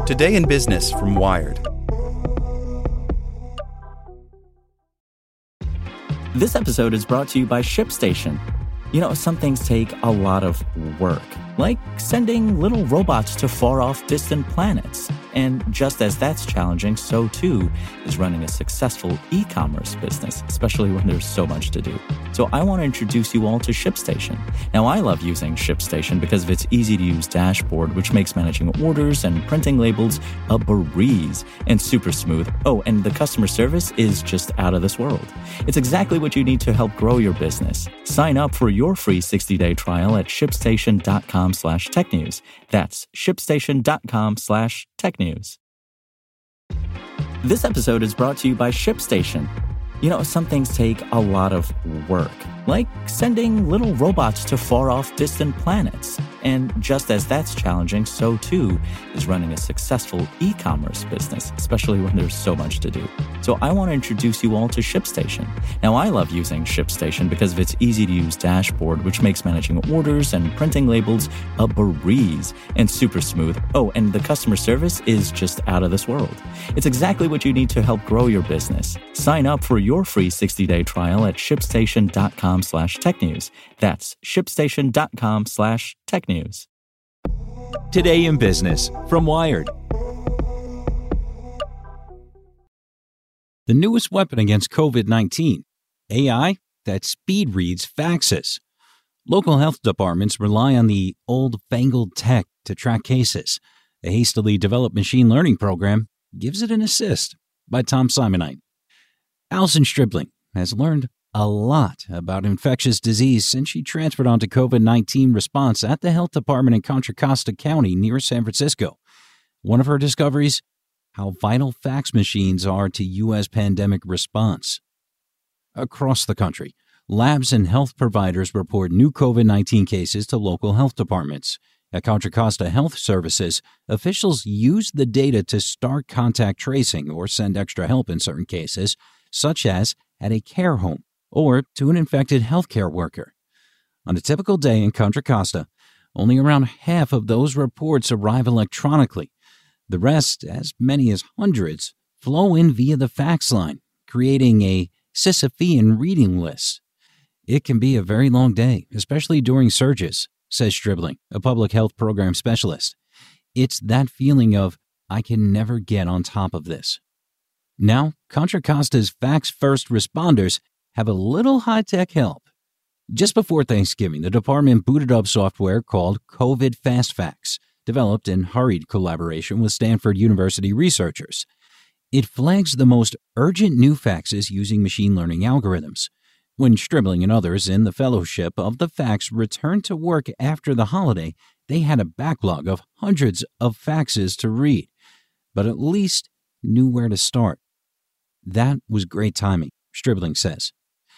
Today in Business from Wired. This episode is brought to you by ShipStation. You know, some things take a lot of work, like sending little robots to far-off distant planets. And just as that's challenging, so too is running a successful e-commerce business, especially when there's so much to do. So I want to introduce you all to ShipStation. Now, I love using ShipStation because of its easy-to-use dashboard, which makes managing orders and printing labels a breeze and super smooth. Oh, and the customer service is just out of this world. It's exactly what you need to help grow your business. Sign up for your free 60-day trial at shipstation.com/technews. That's shipstation.com/technews. This episode is brought to you by ShipStation. You know, some things take a lot of work, like sending little robots to far-off distant planets. And just as that's challenging, so too is running a successful e-commerce business, especially when there's so much to do. So I want to introduce you all to ShipStation. Now, I love using ShipStation because of its easy-to-use dashboard, which makes managing orders and printing labels a breeze and super smooth. Oh, and the customer service is just out of this world. It's exactly what you need to help grow your business. Sign up for your free 60-day trial at shipstation.com/technews. That's shipstation.com/technews. Today in Business from Wired. The newest weapon against COVID-19, AI that speed reads faxes. Local health departments rely on the old-fangled tech to track cases. A hastily developed machine learning program gives it an assist. By Tom Simonite. Allison Stribling has learned a lot about infectious disease since she transferred onto COVID-19 response at the health department in Contra Costa County near San Francisco. One of her discoveries, how vital fax machines are to U.S. pandemic response. Across the country, labs and health providers report new COVID-19 cases to local health departments. At Contra Costa Health Services, officials use the data to start contact tracing or send extra help in certain cases, such as at a care home or to an infected healthcare worker. On a typical day in Contra Costa, only around half of those reports arrive electronically. The rest, as many as hundreds, flow in via the fax line, creating a Sisyphean reading list. It can be a very long day, especially during surges, says Stribling, a public health program specialist. It's that feeling of, I can never get on top of this. Now, Contra Costa's fax first responders have a little high-tech help. Just before Thanksgiving, the department booted up software called COVID FastFax, developed in hurried collaboration with Stanford University researchers. It flags the most urgent new faxes using machine learning algorithms. When Stribling and others in the fellowship of the fax returned to work after the holiday, they had a backlog of hundreds of faxes to read, but at least knew where to start. That was great timing, Stribling says.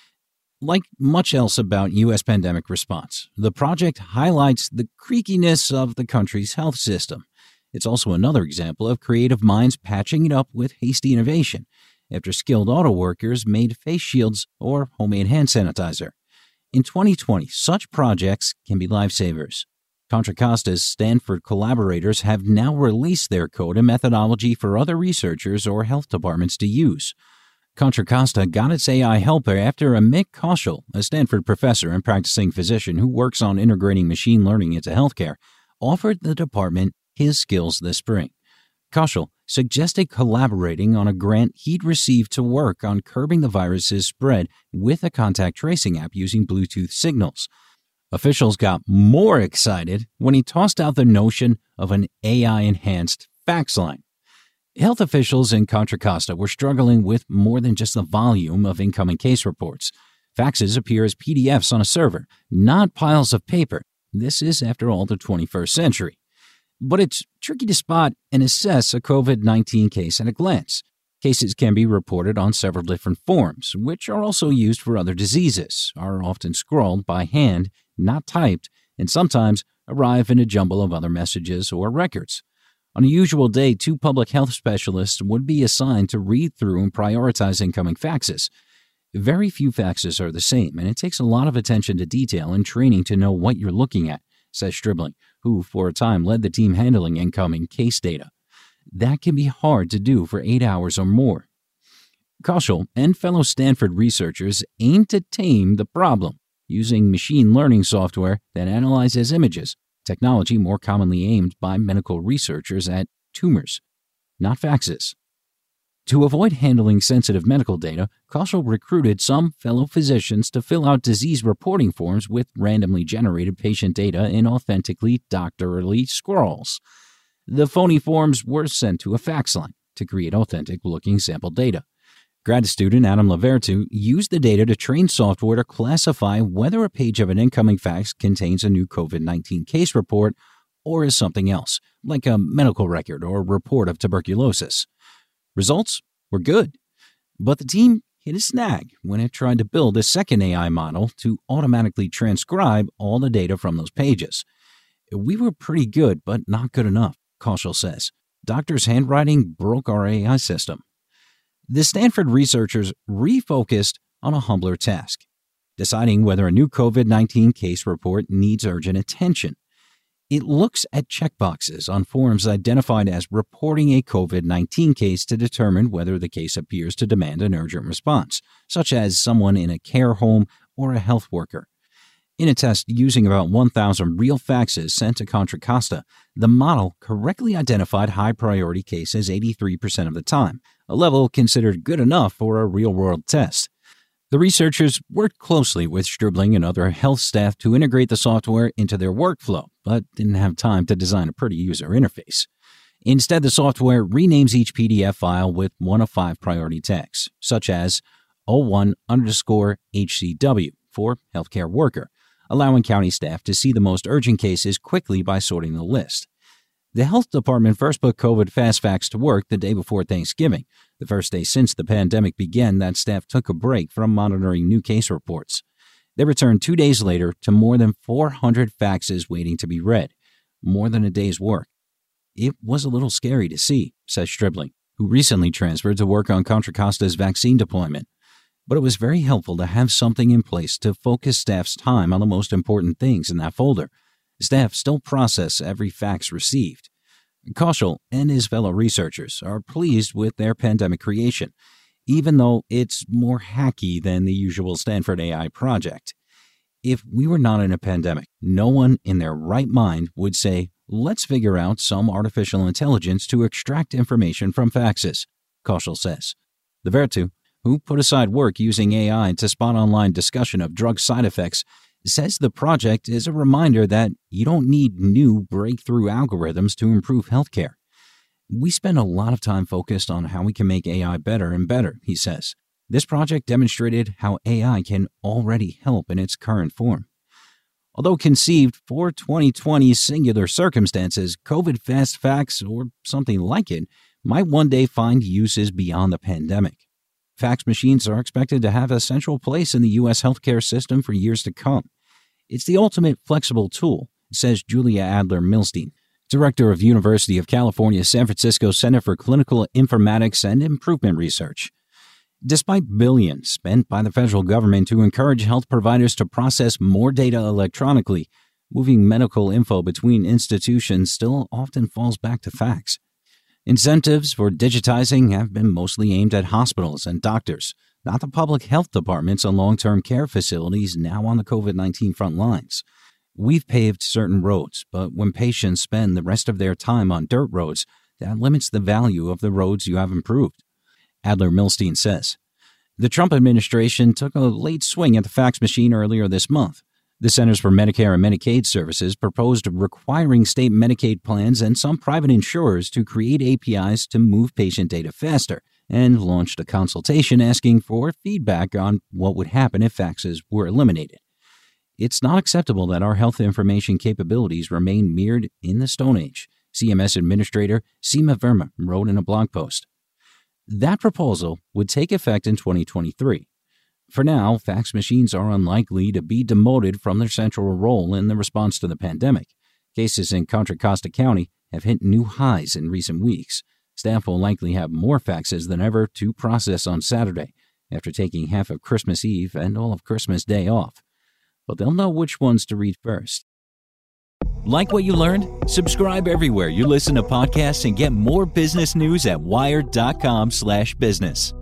Like much else about U.S. pandemic response, the project highlights the creakiness of the country's health system. It's also another example of creative minds patching it up with hasty innovation after skilled auto workers made face shields or homemade hand sanitizer. In 2020, such projects can be lifesavers. Contra Costa's Stanford collaborators have now released their code and methodology for other researchers or health departments to use. Contra Costa got its AI helper after Amit Kaushal, a Stanford professor and practicing physician who works on integrating machine learning into healthcare, offered the department his skills this spring. Kaushal suggested collaborating on a grant he'd received to work on curbing the virus's spread with a contact tracing app using Bluetooth signals. Officials got more excited when he tossed out the notion of an AI-enhanced fax line. Health officials in Contra Costa were struggling with more than just the volume of incoming case reports. Faxes appear as PDFs on a server, not piles of paper. This is, after all, the 21st century. But it's tricky to spot and assess a COVID-19 case at a glance. Cases can be reported on several different forms, which are also used for other diseases, are often scrawled by hand, not typed, and sometimes arrive in a jumble of other messages or records. On a usual day, 2 public health specialists would be assigned to read through and prioritize incoming faxes. Very few faxes are the same, and it takes a lot of attention to detail and training to know what you're looking at, says Stribling, who for a time led the team handling incoming case data. that can be hard to do for 8 hours or more. Kaushal and fellow Stanford researchers aim to tame the problem using machine learning software that analyzes images, technology more commonly aimed by medical researchers at tumors, not faxes. To avoid handling sensitive medical data, Kaushal recruited some fellow physicians to fill out disease reporting forms with randomly generated patient data in authentically doctorly scrawls. The phony forms were sent to a fax line to create authentic-looking sample data. Grad student Adam Lavertu used the data to train software to classify whether a page of an incoming fax contains a new COVID-19 case report or is something else, like a medical record or a report of tuberculosis. Results were good, but the team hit a snag when it tried to build a second AI model to automatically transcribe all the data from those pages. We were pretty good, but not good enough, Kaushal says. Doctors' handwriting broke our AI system. The Stanford researchers refocused on a humbler task, deciding whether a new COVID-19 case report needs urgent attention. It looks at checkboxes on forms identified as reporting a COVID-19 case to determine whether the case appears to demand an urgent response, such as someone in a care home or a health worker. In a test using about 1,000 real faxes sent to Contra Costa, the model correctly identified high-priority cases 83% of the time, a level considered good enough for a real-world test. The researchers worked closely with Stribling and other health staff to integrate the software into their workflow, but didn't have time to design a pretty user interface. Instead, the software renames each PDF file with one of 5 priority tags, such as 01_HCW for healthcare worker, allowing county staff to see the most urgent cases quickly by sorting the list. The health department first put COVID fast fax to work the day before Thanksgiving, the first day since the pandemic began that staff took a break from monitoring new case reports. They returned 2 days later to more than 400 faxes waiting to be read, more than a day's work. It was a little scary to see, says Stribling, who recently transferred to work on Contra Costa's vaccine deployment. But it was very helpful to have something in place to focus staff's time on the most important things in that folder. Staff still process every fax received. Kaushal and his fellow researchers are pleased with their pandemic creation, even though it's more hacky than the usual Stanford AI project. If we were not in a pandemic, no one in their right mind would say, let's figure out some artificial intelligence to extract information from faxes, Kaushal says. Lavertu, who put aside work using AI to spot online discussion of drug side effects, says the project is a reminder that you don't need new breakthrough algorithms to improve healthcare. We spend a lot of time focused on how we can make AI better and better, he says. This project demonstrated how AI can already help in its current form. Although conceived for 2020's singular circumstances, COVID fast fax, or something like it, might one day find uses beyond the pandemic. Fax machines are expected to have a central place in the U.S. healthcare system for years to come. It's the ultimate flexible tool, says Julia Adler-Milstein, director of University of California, San Francisco Center for Clinical Informatics and Improvement Research. Despite billions spent by the federal government to encourage health providers to process more data electronically, moving medical info between institutions still often falls back to fax. Incentives for digitizing have been mostly aimed at hospitals and doctors, not the public health departments and long-term care facilities now on the COVID-19 front lines. We've paved certain roads, but when patients spend the rest of their time on dirt roads, that limits the value of the roads you have improved, Adler-Milstein says. The Trump administration took a late swing at the fax machine earlier this month. The Centers for Medicare and Medicaid Services proposed requiring state Medicaid plans and some private insurers to create APIs to move patient data faster, and launched a consultation asking for feedback on what would happen if faxes were eliminated. It's not acceptable that our health information capabilities remain mirrored in the Stone Age, CMS Administrator Seema Verma wrote in a blog post. That proposal would take effect in 2023. For now, fax machines are unlikely to be demoted from their central role in the response to the pandemic. Cases in Contra Costa County have hit new highs in recent weeks. Staff will likely have more faxes than ever to process on Saturday, after taking half of Christmas Eve and all of Christmas Day off. But they'll know which ones to read first. Like what you learned? Subscribe everywhere you listen to podcasts and get more business news at wired.com/business.